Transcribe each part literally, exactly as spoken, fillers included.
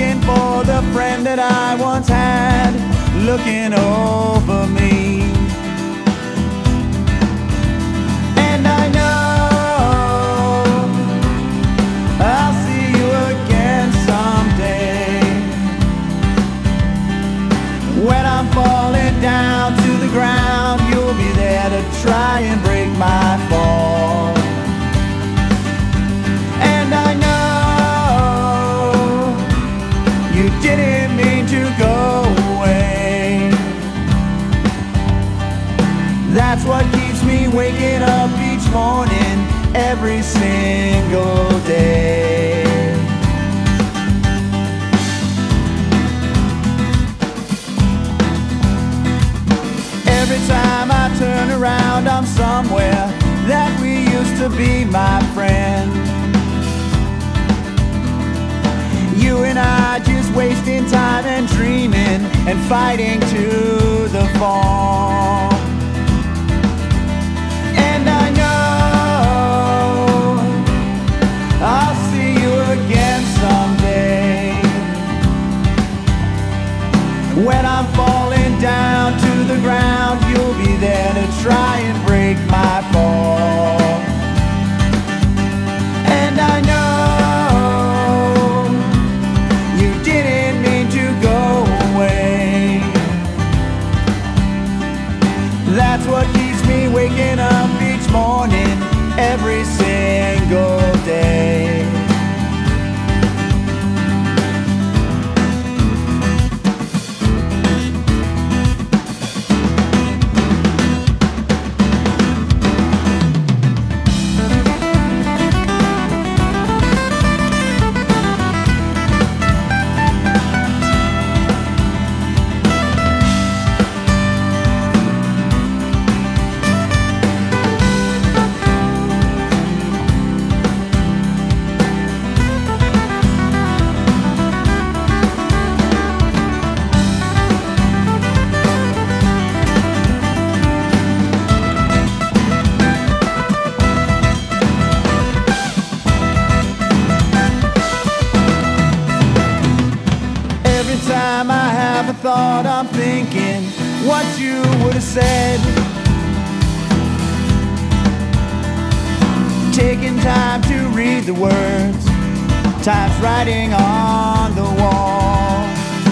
looking for the friend that I once had, looking over me. And I know I'll see you again someday. When I'm falling down to the ground, you'll be there to try and break my fall. And I know you didn't mean to go away. That's what keeps me waking up each morning, every single day. Every time I turn around, I'm somewhere that we used to be, my friend. You and I just wasting time and dreaming and fighting to the fall. And I know I'll see you again someday. When I'm falling down to the ground, you'll be there to try and break my fall. And I know you didn't mean to go away. That's what keeps me waking up each morning, every single day. Time I have a thought, I'm thinking what you would have said. Taking time to read the words, time's writing on the wall.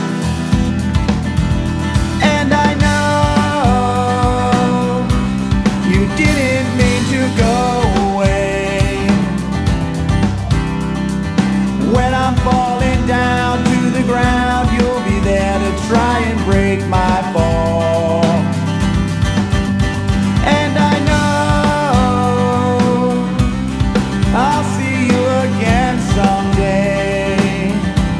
And I know you didn't mean to go away. When I'm falling down to the ground, you'll be there to try and break my fall. And I know I'll see you again someday.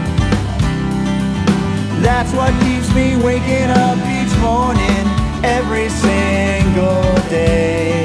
That's what keeps me waking up each morning, every single day.